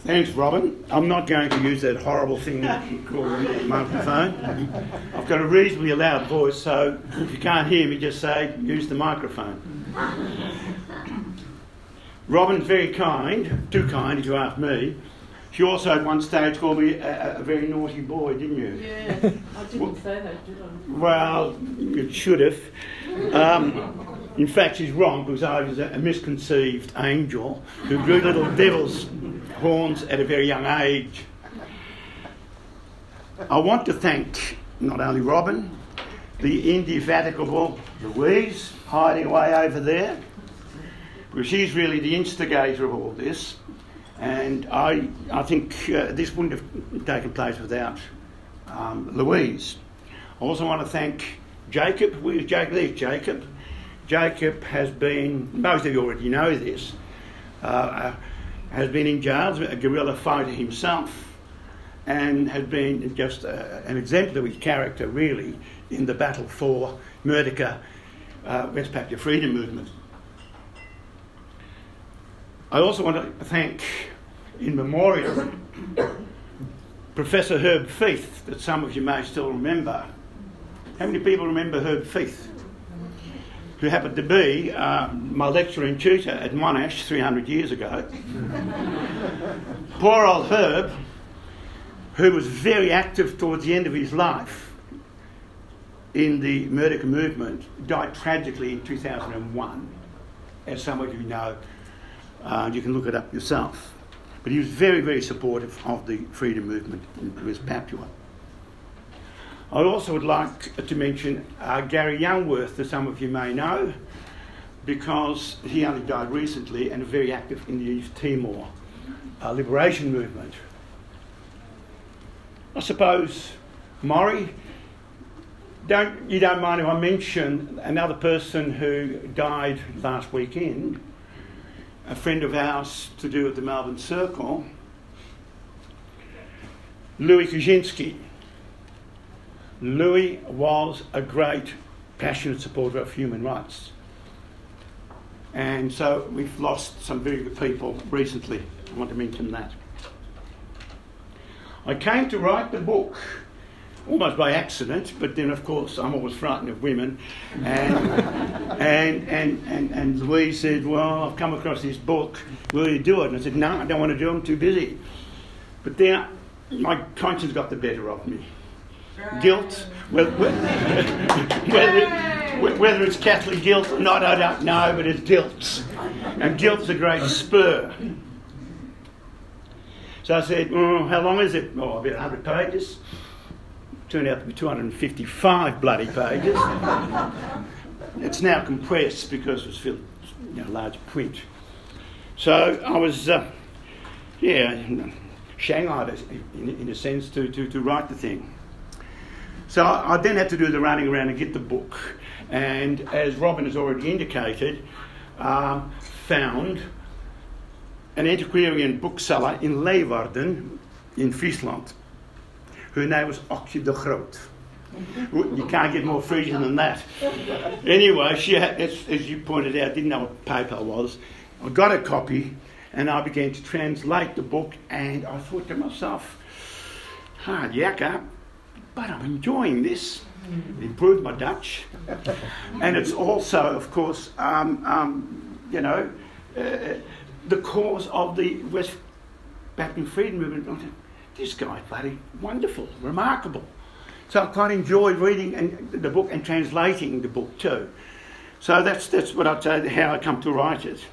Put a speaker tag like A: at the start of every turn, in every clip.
A: Thanks, Robin. I'm not going to use that horrible thing called a microphone. I've got a reasonably loud voice, so if you can't hear me, just say, use the microphone. Robin's very kind, too kind if you ask me. She also at one stage called me a very naughty boy, didn't you?
B: Yeah, I didn't say that, did I?
A: Well, you should have. In fact, she's wrong because I was a misconceived angel who grew little devil's horns at a very young age. I want to thank not only Robin, the indefatigable Louise, hiding away over there, because she's really the instigator of all this. And I think this wouldn't have taken place without Louise. I also want to thank Jacob. Where's Jacob? There's Jacob. Jacob has been, most of you already know this, has been in jail, a guerrilla fighter himself, and has been just an exemplary character, really, in the battle for Merdeka, West Papua freedom movement. I also want to thank, in memorial, Professor Herb Feith, that some of you may still remember. How many people remember Herb Feith? Who happened to be my lecturer and tutor at Monash 300 years ago. Poor old Herb, who was very active towards the end of his life in the Merdeka movement, died tragically in 2001, as some of you know. You can look it up yourself. But he was very, very supportive of the freedom movement in West Papua. I also would like to mention Gary Youngworth, that some of you may know, because he only died recently and very active in the East Timor liberation movement. I suppose, Maury, you don't mind if I mention another person who died last weekend, a friend of ours to do with the Melbourne Circle, Louis Kaczynski. Louis was a great, passionate supporter of human rights. And so we've lost some very good people recently. I want to mention that. I came to write the book almost by accident, but then of course I'm always frightened of women. And Louise said, well, I've come across this book, will you do it? And I said, no, I don't want to do it, I'm too busy. But then my conscience got the better of me. Guilt, whether it's Catholic guilt or not, I don't know, but it's guilt. And guilt's a great spur. So I said, how long is it? Oh, about 100 pages. Turned out to be 255 bloody pages. It's now compressed because it was filled, large print. So I was, shanghaied in a sense to write the thing. So I then had to do the running around and get the book. And as Robin has already indicated, found an antiquarian bookseller in Leeuwarden in Friesland, whose name was Oxy de Groot. You can't get more Frisian than that. Anyway, she had, as you pointed out, didn't know what PayPal was. I got a copy and I began to translate the book, and I thought to myself, hard yakka, but I'm enjoying this. It improved my Dutch. And it's also, of course, the cause of the West Papuan freedom movement. This guy's bloody wonderful, remarkable. So I quite enjoyed reading the book and translating the book too. So that's what I'd say, how I come to write it.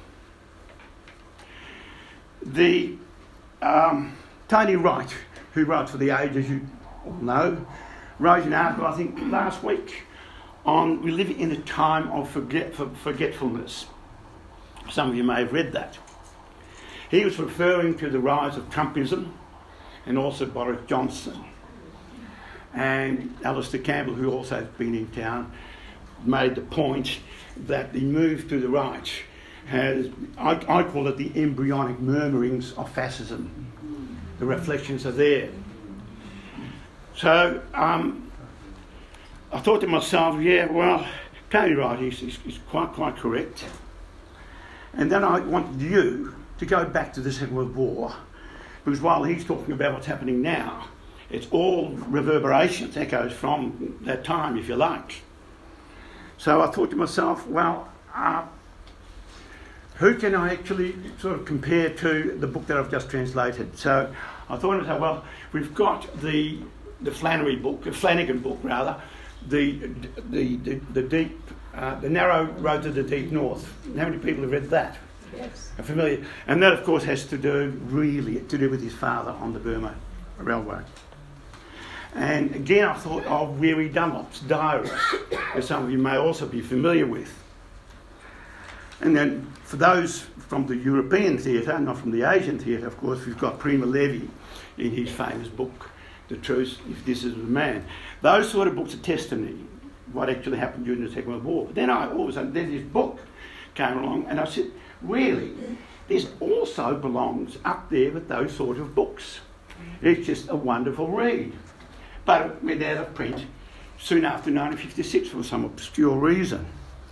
A: The Tony Wright, who writes for The Age, as you all know, wrote an article, I think, last week on we live in a time of forgetfulness. Some of you may have read that. He was referring to the rise of Trumpism and also Boris Johnson. And Alistair Campbell, who also has been in town, made the point that the move to the right has, I call it the embryonic murmurings of fascism. The reflections are there. So I thought to myself, Tony Wright is quite correct. And then I wanted you to go back to the Second World War because while he's talking about what's happening now, it's all reverberations, echoes from that time, if you like. So I thought to myself, well, who can I actually sort of compare to the book that I've just translated? So I thought to myself, well, we've got the Flanagan book, the Narrow Road to the Deep North. How many people have read that?
B: Yes.
A: Are familiar? And that, of course, has to do with his father on the Burma Railway. And again, I thought of Weary Dunlop's Diaries, as some of you may also be familiar with. And then for those from the European theatre, not from the Asian theatre, of course, we've got Primo Levi in his famous book, The Truth, If This Is the Man. Those sort of books are testimony, what actually happened during the Second World War. But then all of a sudden, this book came along, and I said, really, this also belongs up there with those sort of books. It's just a wonderful read. But it went out of print soon after 1956 for some obscure reason.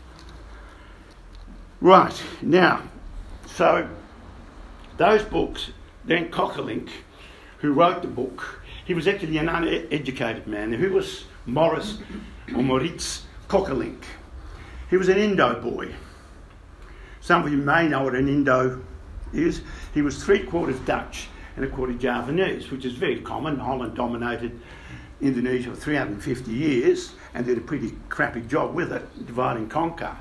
A: Right, now, so those books, then Koeckelink, who wrote the book, he was actually an uneducated man. Who was Maurice Koeckelink? He was an Indo boy. Some of you may know what an Indo is. He was 3/4 Dutch and 1/4 Javanese, which is very common. Holland dominated Indonesia for 350 years and did a pretty crappy job with it, divide and conquer.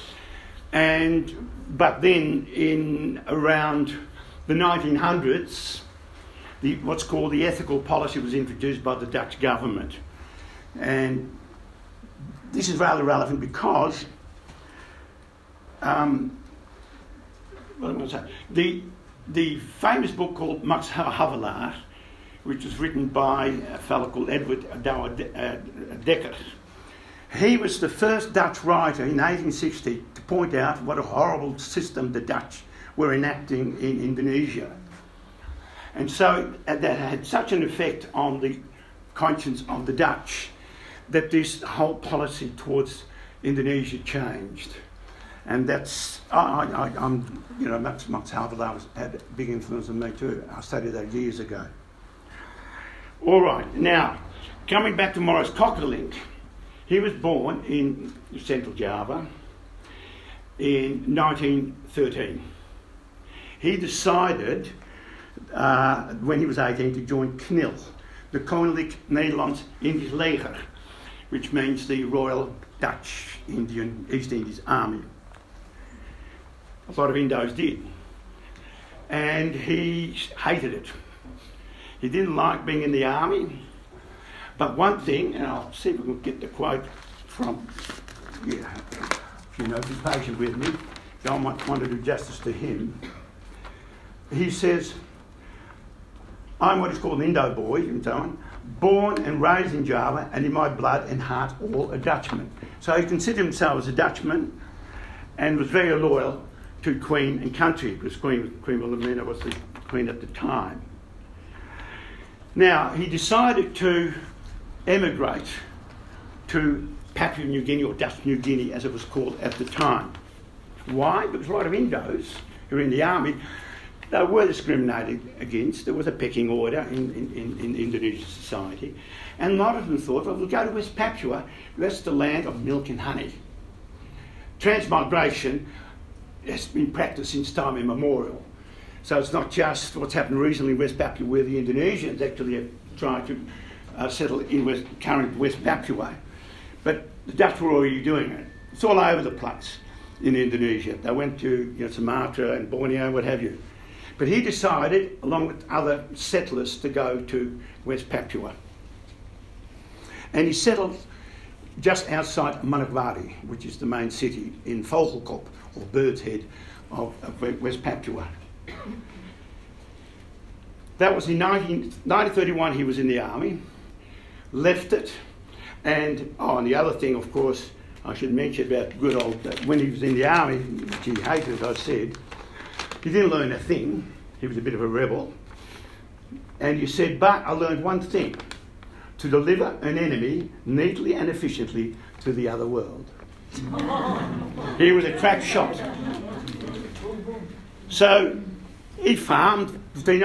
A: But then in around the 1900s, what's called the ethical policy was introduced by the Dutch government. And this is rather relevant because what am I going to say? The famous book called Max Havelaar, which was written by a fellow called Edward Douwe Dekker. He was the first Dutch writer in 1860 to point out what a horrible system the Dutch were enacting in Indonesia. And so that had such an effect on the conscience of the Dutch that this whole policy towards Indonesia changed. And that's, Max Havelaar had a big influence on me too. I studied that years ago. All right, now, coming back to Maurice Koeckelink, he was born in Central Java in 1913. He decided, when he was 18, to join KNIL, the Koninklijk Nederlands Indisch Leger, which means the Royal Dutch East Indies Army. A lot of Indos did. And he hated it. He didn't like being in the army. But one thing, and I'll see if we can get the quote from, if you know, be patient with me, I might want to do justice to him. He says, I'm what is called an Indo boy, and so on, born and raised in Java, and in my blood and heart all a Dutchman. So he considered himself as a Dutchman and was very loyal to Queen and country, because Queen Wilhelmina was the Queen at the time. Now, he decided to emigrate to Papua New Guinea, or Dutch New Guinea as it was called at the time. Why? Because a lot of Indos who were in the army, they were discriminated against. There was a pecking order in Indonesian society. And a lot of them thought, well, we'll go to West Papua, that's the land of milk and honey. Transmigration has been practiced since time immemorial. So it's not just what's happened recently in West Papua where the Indonesians actually have tried to settle in current West Papua. But the Dutch were already doing it. It's all over the place in Indonesia. They went to Sumatra and Borneo and what have you. But he decided, along with other settlers, to go to West Papua. And he settled just outside Manokwari, which is the main city in Vogelkop, or Bird's Head, of West Papua. That was in 1931. He was in the army, left it, and the other thing, of course, I should mention about good old, when he was in the army, which he hated, as I said, he didn't learn a thing. He was a bit of a rebel. And he said, but I learned one thing, to deliver an enemy neatly and efficiently to the other world. He was a crack shot. So he farmed between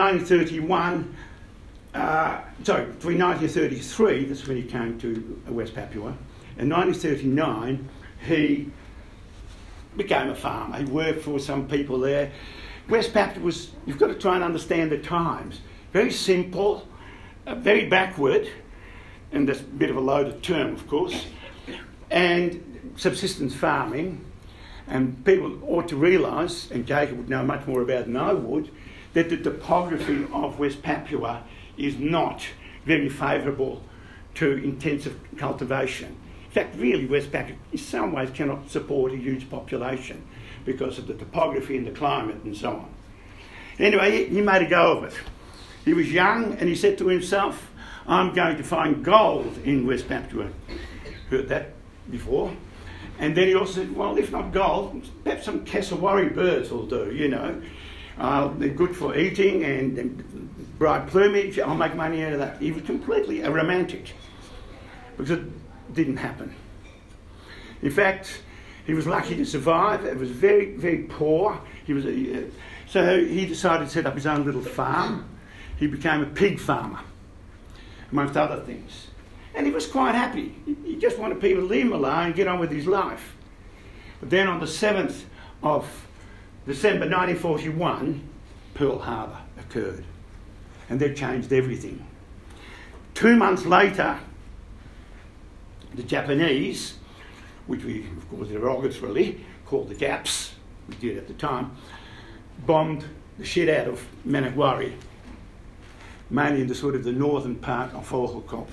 A: 1933, that's when he came to West Papua. In 1939, he became a farmer. He worked for some people there. West Papua was, you've got to try and understand the times. Very simple, very backward, and that's a bit of a loaded term, of course, and subsistence farming. And people ought to realise, and Jacob would know much more about than I would, that the topography of West Papua is not very favourable to intensive cultivation. In fact, really, West Papua in some ways cannot support a huge population because of the topography and the climate and so on. Anyway, he made a go of it. He was young and he said to himself, I'm going to find gold in West Papua. Heard that before. And then he also said, well, if not gold, perhaps some cassowary birds will do, you know. They're good for eating and bright plumage. I'll make money out of that. He was completely a romantic because it didn't happen. In fact, he was lucky to survive. It was very, very poor. So he decided to set up his own little farm. He became a pig farmer, amongst other things. And he was quite happy. He just wanted people to leave him alone and get on with his life. But then on the 7th of December 1941, Pearl Harbor occurred. And that changed everything. 2 months later, the Japanese, which we, of course, derogatorily called the Japs, we did at the time, bombed the shit out of Manakwari, mainly in the sort of the northern part of Volgelkop.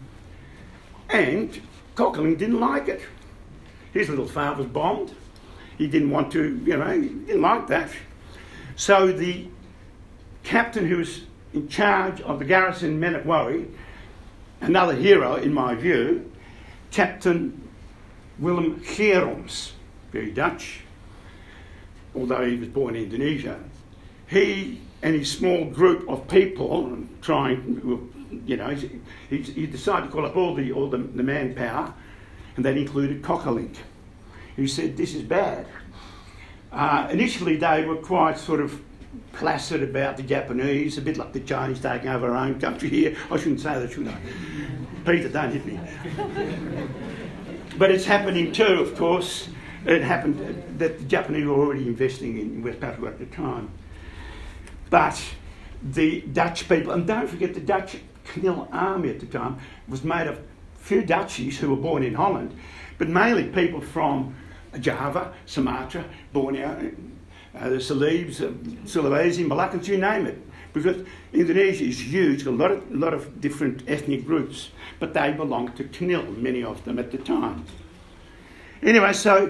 A: And Koekkoek didn't like it. His little farm was bombed. He didn't want to, he didn't like that. So the captain who was in charge of the garrison in Manakwari, another hero in my view, Captain Willem Geroms, very Dutch, although he was born in Indonesia, he and his small group of people he decided to call up all the manpower, and that included Koekkoek. He said, this is bad. Initially they were quite sort of placid about the Japanese, a bit like the Chinese taking over our own country here. I shouldn't say that, should I? Peter, don't hit me. But it's happening too, of course. It happened that the Japanese were already investing in West Papua at the time. But the Dutch people, and don't forget the Dutch Knil army at the time was made of few Dutchies who were born in Holland, but mainly people from Java, Sumatra, Borneo, the Celebes, Sulawesi, Moluccans, you name it. Because Indonesia is huge, a lot of different ethnic groups, but they belonged to Knil, many of them at the time. Anyway, so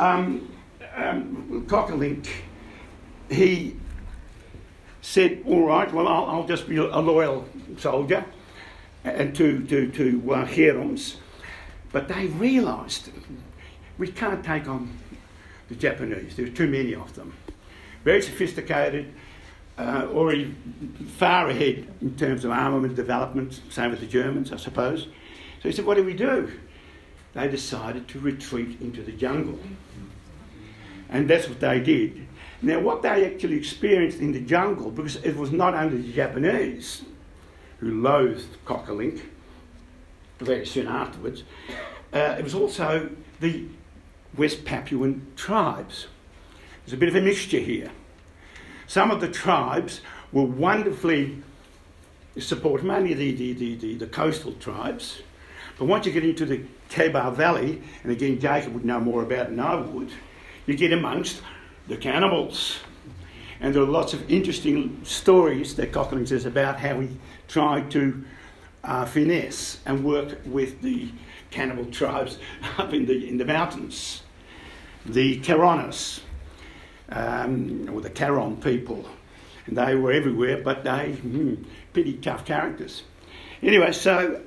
A: Koekkoek, he said, all right, well, I'll just be a loyal soldier and to Geroms. But they realised we can't take on the Japanese. There were too many of them. Very sophisticated, already far ahead in terms of armament development, same with the Germans, I suppose. So he said, what do we do? They decided to retreat into the jungle. And that's what they did. Now, what they actually experienced in the jungle, because it was not only the Japanese who loathed Koekkoek very soon afterwards, it was also the West Papuan tribes. There's a bit of a mixture here. Some of the tribes were wonderfully supported, mainly the coastal tribes. But once you get into the Kebar Valley, and again Jacob would know more about it than I would, you get amongst the cannibals. And there are lots of interesting stories that Koekkoek says about how he tried to finesse and work with the cannibal tribes up in the mountains. The Karonas, or the Karon people. And they were everywhere, but they, pretty tough characters. Anyway, so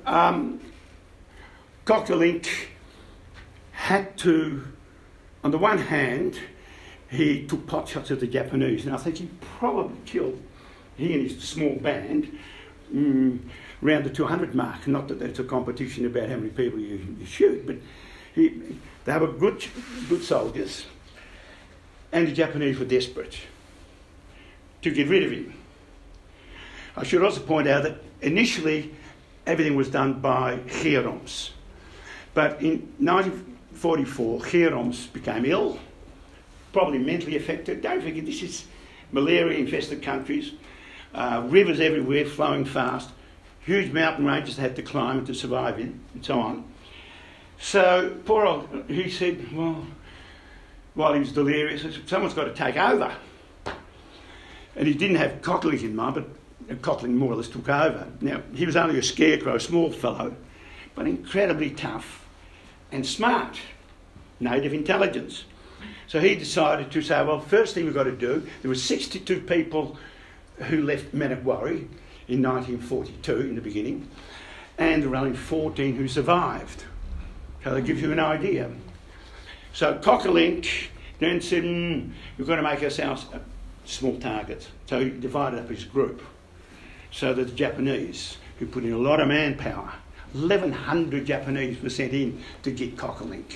A: Koekkoek had to, on the one hand, he took pot shots at the Japanese, and I think he probably killed, he and his small band, around the 200 mark. Not that it's a competition about how many people you shoot, but they were good soldiers, and the Japanese were desperate. to get rid of him. I should also point out that initially everything was done by Geroms. But in 1944, Geroms became ill, probably mentally affected. Don't forget, this is malaria-infested countries, rivers everywhere flowing fast, huge mountain ranges they had to climb to survive in, and so on. So poor old, he said, well, while he was delirious, he said, someone's got to take over. And he didn't have Koechlin in mind, but Koechlin more or less took over. Now, he was only a scarecrow, small fellow, but incredibly tough and smart, native intelligence. So he decided to say, well, first thing we've got to do, there were 62 people who left Manakwari in 1942 in the beginning, and there were only 14 who survived. So that gives you an idea. So Koechlin then said, we've got to make ourselves small targets. So he divided up his group so that the Japanese, who put in a lot of manpower, 1,100 Japanese were sent in to get Koechlin.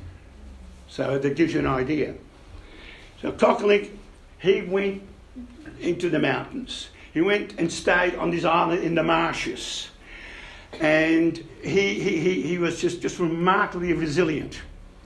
A: So that gives you an idea. So Koechlin, he went into the mountains. He went and stayed on this island in the marshes. And he was just remarkably resilient.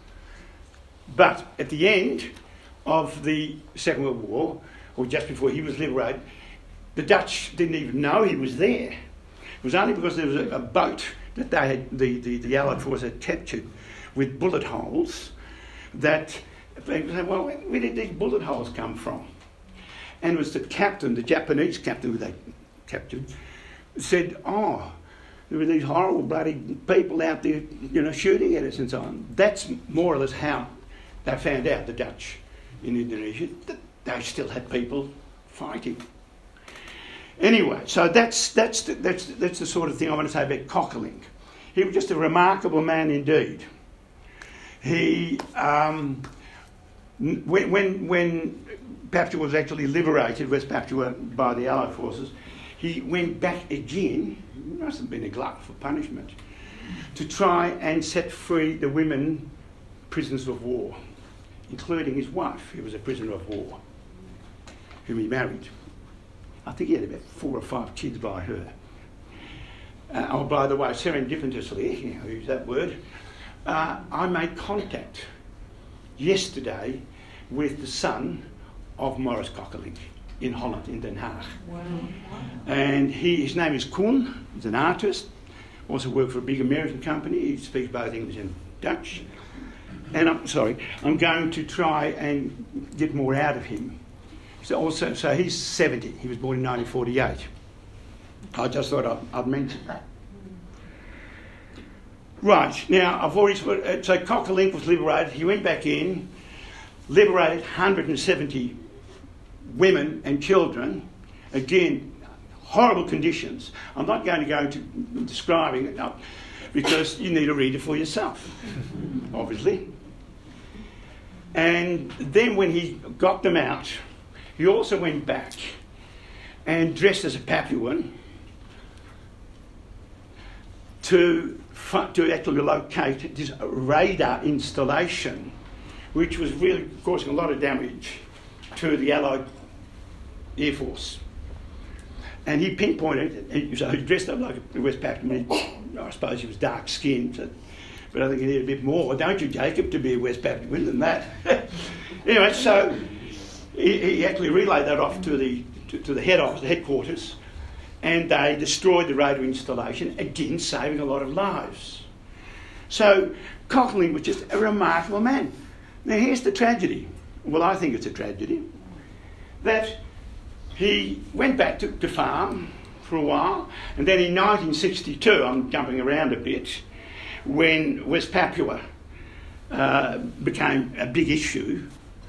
A: But at the end of the Second World War, or just before he was liberated, the Dutch didn't even know he was there. It was only because there was a boat that they had, the Allied force had captured with bullet holes, that they said, well, where did these bullet holes come from? And it was the captain, the Japanese captain who they captured, said, oh, there were these horrible bloody people out there, shooting at us and so on. That's more or less how they found out, the Dutch in Indonesia, that they still had people fighting. Anyway, so that's the sort of thing I want to say about Koechlin. He was just a remarkable man indeed. He, when Papua was actually liberated, West Papua, by the Allied forces, he went back again, it must have been a glutton for punishment, to try and set free the women prisoners of war, including his wife, who was a prisoner of war, whom he married. I think he had about 4 or 5 kids by her. Oh, by the way, serendipitously, use that word, I made contact yesterday with the son of Maurice Koechlin in Holland, in Den Haag.
B: Wow.
A: And his name is Koen, he's an artist, also worked for a big American company, he speaks both English and Dutch. And I'm going to try and get more out of him. So he's 70, he was born in 1948. I just thought I'd mention that. Right, now I've already, so Koechlin was liberated, he went back in, liberated 170 women and children, again, horrible conditions. I'm not going to go into describing it because you need to read it for yourself, obviously. And then when he got them out, he also went back and dressed as a Papuan to actually locate this radar installation, which was really causing a lot of damage to the Allied Air Force. And he pinpointed, so he dressed up like a West Papuan. I suppose he was dark-skinned, but I think he needed a bit more, don't you, Jacob, to be a West Papuan than that. Anyway, so he actually relayed that off to the head office, the headquarters, and they destroyed the radar installation, again saving a lot of lives. So Koechlin was just a remarkable man. Now here's the tragedy. Well, I think it's a tragedy that he went back to farm for a while, and then in 1962, I'm jumping around a bit, when West Papua became a big issue,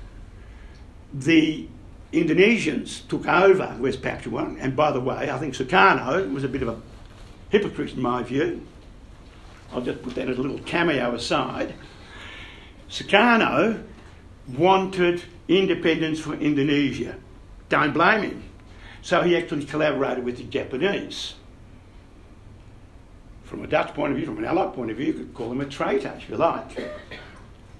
A: the Indonesians took over West Papua, and by the way, I think Sukarno was a bit of a hypocrite in my view. I'll just put that as a little cameo aside. Sukarno wanted independence for Indonesia. Don't blame him. So he actually collaborated with the Japanese. From a Dutch point of view, from an Allied point of view, you could call him a traitor, if you like.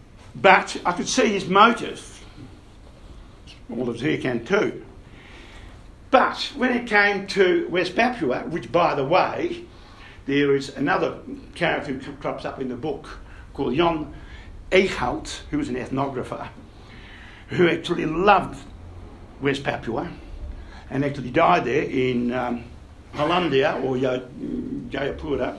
A: But I could see his motive. All of us here can too. But when it came to West Papua, which, by the way, there is another character who crops up in the book called Jan Eichhout, who was an ethnographer, who actually loved West Papua and actually died there in Hollandia or Jayapura.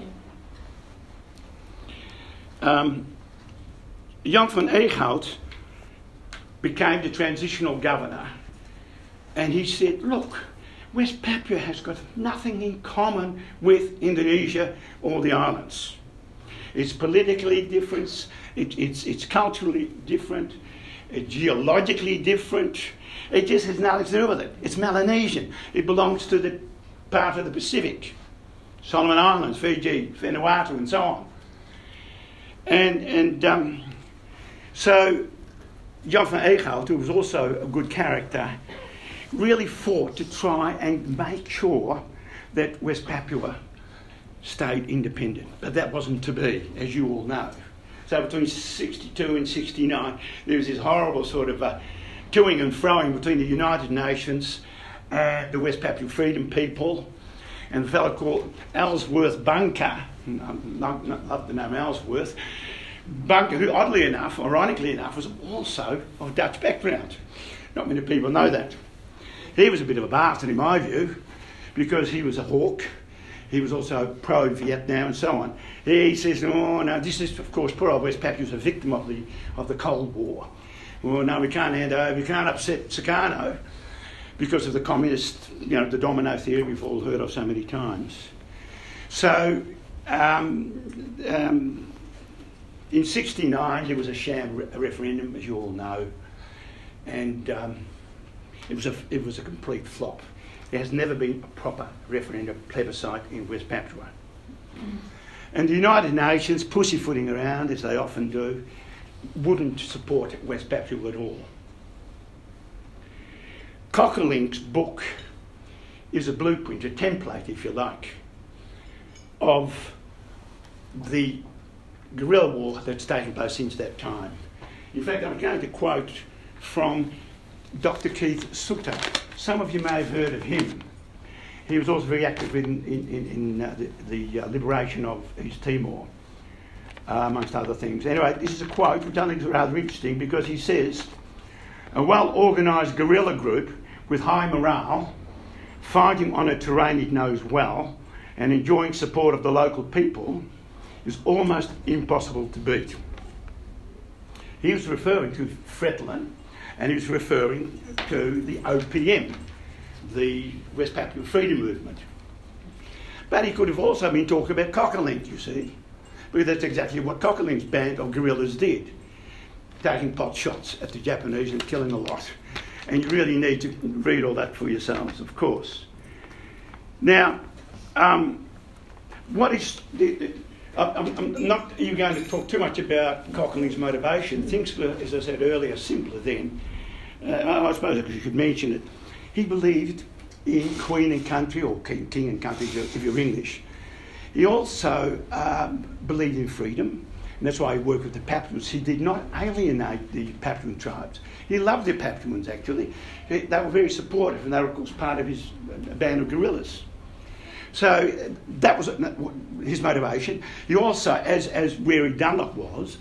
A: Jan van Eichhout became the transitional governor, and he said, look, West Papua has got nothing in common with Indonesia or the islands. It's politically different, it's culturally different, it's geologically different. It just has nothing to do with it. It's Melanesian. It belongs to the part of the Pacific. Solomon Islands, Fiji, Vanuatu, and so on. So Jan van Eichhout, who was also a good character, really fought to try and make sure that West Papua stayed independent. But that wasn't to be, as you all know. So between 62 and 69, there was this horrible sort of toing and froing between the United Nations and the West Papua Freedom People, and a fellow called Ellsworth Bunker, love the name Ellsworth, Bunker, who oddly enough, ironically enough, was also of Dutch background. Not many people know that. He was a bit of a bastard in my view, because he was a hawk. He was also pro-Vietnam and so on. He says, oh no, this is, of course, poor old West Papua was a victim of the Cold War. Well, no, we can't hand over, we can't upset Sukarno because of the communist, the domino theory we've all heard of so many times. So, in 69, there was a sham referendum, as you all know, and it was a complete flop. There has never been a proper referendum plebiscite in West Papua. And the United Nations, pussyfooting around, as they often do, wouldn't support West Papua at all. Cockerlink's book is a blueprint, a template, if you like, of the guerrilla war that's taken place since that time. In fact, I'm going to quote from Dr. Keith Sutter. Some of you may have heard of him. He was also very active in the liberation of East Timor, amongst other things. Anyway, this is a quote which I think is rather interesting, because he says, a well-organised guerrilla group with high morale, fighting on a terrain it knows well and enjoying support of the local people, is almost impossible to beat. He was referring to Fretilin, and he was referring to the OPM, the West Papua Freedom Movement. But he could have also been talking about Cockerlink, you see, because that's exactly what Cockerlink's band of guerrillas did, taking pot shots at the Japanese and killing a lot. And you really need to read all that for yourselves, of course. Now, what is... I'm not even going to talk too much about Cockerlink's motivation. Things were, as I said earlier, simpler then. I suppose I could mention it. He believed in Queen and country, or king and country if you're English. He also believed in freedom, and that's why he worked with the Papuans. He did not alienate the Papuan tribes. He loved the Papuans, actually. They were very supportive, and they were, of course, part of his band of guerrillas. So that was his motivation. He also, as Weary Dunlop was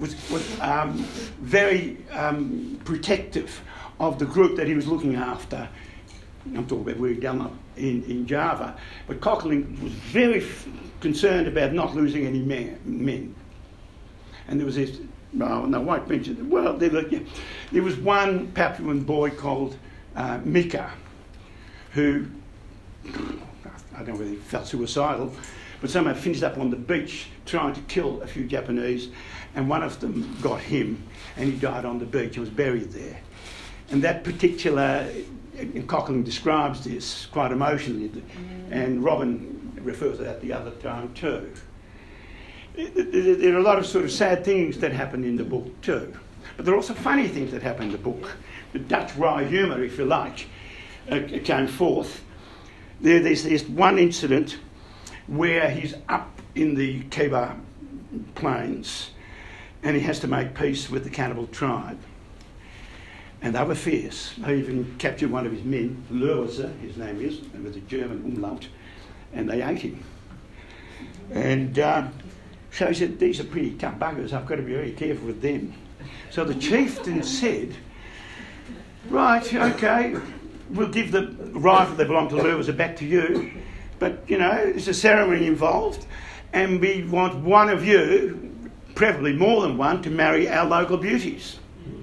A: very protective of the group that he was looking after. I'm talking about Weary Dunlop in Java. But Cockerlink was very concerned about not losing any men. And there was this, no, I won't mention it. Well, there was one Papuan boy called Mika, who... I don't know whether he felt suicidal, but somehow finished up on the beach trying to kill a few Japanese, and one of them got him, and he died on the beach and was buried there. And that particular, and Cockerlink describes this quite emotionally, and Robin refers to that the other time too. There are a lot of sort of sad things that happen in the book too, but there are also funny things that happen in the book. The Dutch wry humour, if you like, came forth. There's this one incident where he's up in the Keba Plains and he has to make peace with the cannibal tribe. And they were fierce. They even captured one of his men, Lurwitzer, his name is, and with a German umlaut, and they ate him. And so he said, these are pretty tough buggers, I've got to be very careful with them. So the chieftain said, right, okay, we'll give the rifle that belonged to Lurwitzer back to you, but, you know, there's a ceremony involved, and we want one of you, preferably more than one, to marry our local beauties.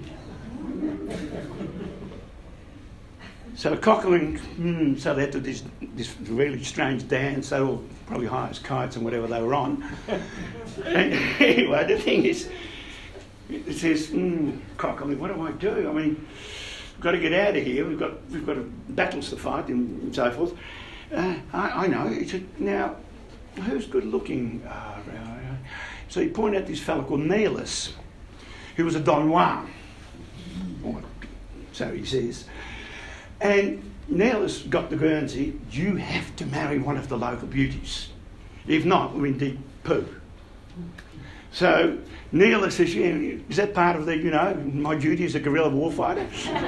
A: So Coquelin, so they had to do this really strange dance. They were probably high as kites and whatever they were on. And anyway, the thing is, it says, Coquelin, what do I do? I mean, we've got to get out of here. We've got battles to fight and so forth. I know. He said, now, who's good looking? So he pointed out this fellow called Nilus, who was a Don Juan. So he says. And Nilus got the Guernsey, you have to marry one of the local beauties. If not, we're in deep poo. So Nilus says, yeah, is that part of the, you know, my duty as a guerrilla warfighter?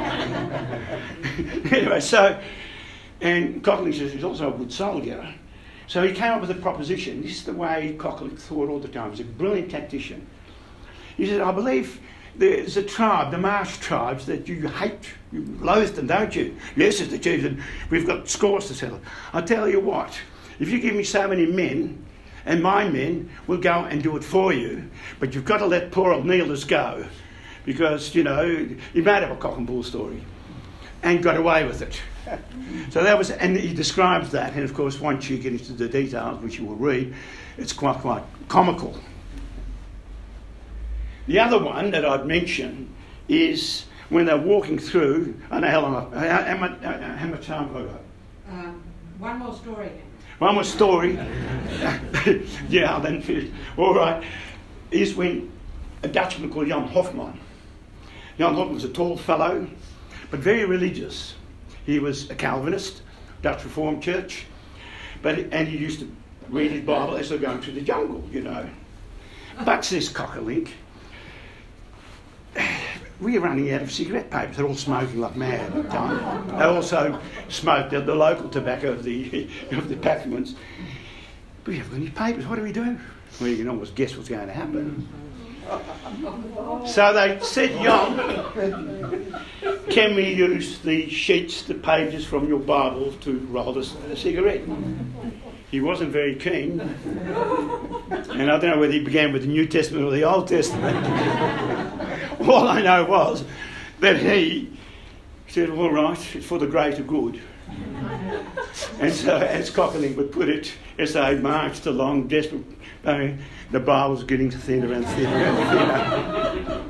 A: Anyway, so, and Coquelin says he's also a good soldier. So he came up with a proposition. This is the way Coquelin thought all the time. He's a brilliant tactician. He said, I believe there's a tribe, the marsh tribes, that you hate, you loathe them, don't you? Yes, says the chief, and we've got scores to settle. I tell you what, if you give me so many men, and my men will go and do it for you, but you've got to let poor old Nilus go, because, you know, he made up a cock and bull story, and got away with it. So that was, and he describes that, and of course once you get into the details, which you will read, it's quite comical. The other one that I'd mention is when they're walking through. I know how much time have I got?
B: One more story.
A: One more story. Yeah, I'll then finish. All right. Is when a Dutchman called Jan Hofman. Jan Hofman was a tall fellow, but very religious. He was a Calvinist, Dutch Reformed Church, and he used to read his Bible as they were going through the jungle, you know. But says Coquelin, we were running out of cigarette papers. They're all smoking like mad at the time. They also smoked the local tobacco of the Papuans. We haven't got any papers. What do we do? Well, you can almost guess what's going to happen. So they said, Jan, can we use the sheets, the pages from your Bible to roll a cigarette? He wasn't very keen. And I don't know whether he began with the New Testament or the Old Testament. All I know was that he said, all right, it's for the greater good. And so, as Coquelin would put it, as they marched along, desperate, the bar was getting thinner and thinner and thinner.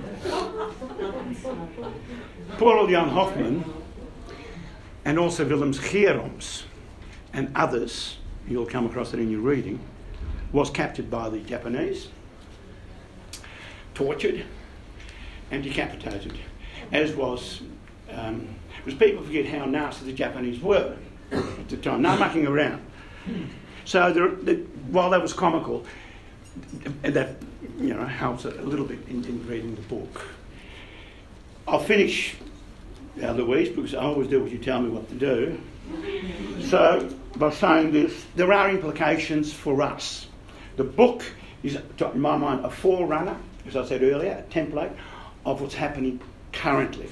A: Poor old Jan Hofman, and also Willems Geroms and others, you'll come across it in your reading, was captured by the Japanese, tortured and decapitated, as was, because people forget how nasty the Japanese were at the time, no mucking around. So while that was comical, that, you know, helps a little bit in reading the book. I'll finish, Louise, because I always do what you tell me what to do. So, by saying this, there are implications for us. The book is, in my mind, a forerunner, as I said earlier, a template of what's happening currently.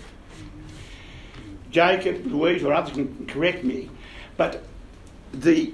A: Jacob, Louise, or others can correct me, but the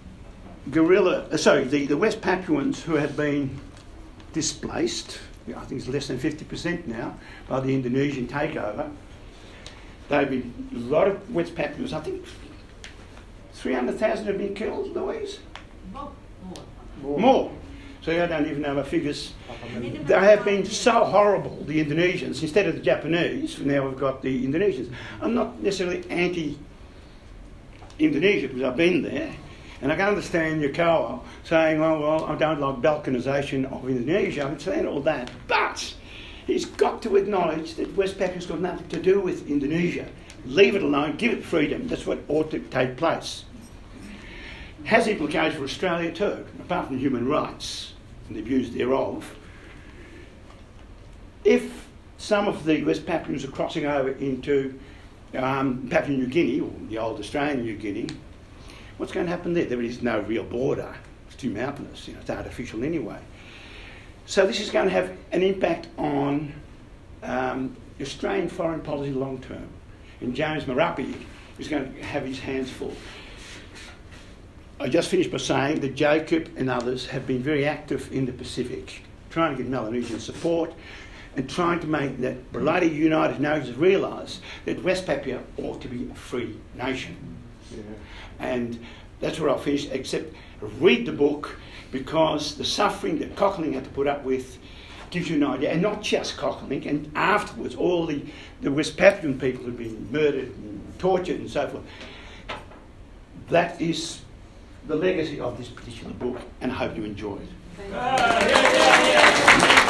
A: West Papuans who have been displaced, I think it's less than 50% now, by the Indonesian takeover. They've been, a lot of West Papuans, I think 300,000 have been killed, Louise? More. So I don't even know my figures. They have been so horrible, the Indonesians, instead of the Japanese, now we've got the Indonesians. I'm not necessarily anti-Indonesia because I've been there, and I can understand Yokowo saying, oh, well, I don't like balkanisation of Indonesia, I understand all that, but he's got to acknowledge that West Papua's got nothing to do with Indonesia. Leave it alone, give it freedom, that's what ought to take place. Has implications for Australia too, apart from human rights and the abuse thereof. If some of the West Papuans are crossing over into Papua New Guinea, or the old Australian New Guinea. What's going to happen there? There is no real border. It's too mountainous. It's artificial anyway. So this is going to have an impact on Australian foreign policy long term. And James Marape is going to have his hands full. I just finished by saying that Jacob and others have been very active in the Pacific, trying to get Melanesian support and trying to make that bloody United Nations realise that West Papua ought to be a free nation. Yeah. And that's where I'll finish, except read the book, because the suffering that Cochlening had to put up with gives you an idea, and not just Cochlening, and afterwards all the West Papuan people who've been murdered and tortured and so forth. That is the legacy of this particular book, and I hope you enjoy it.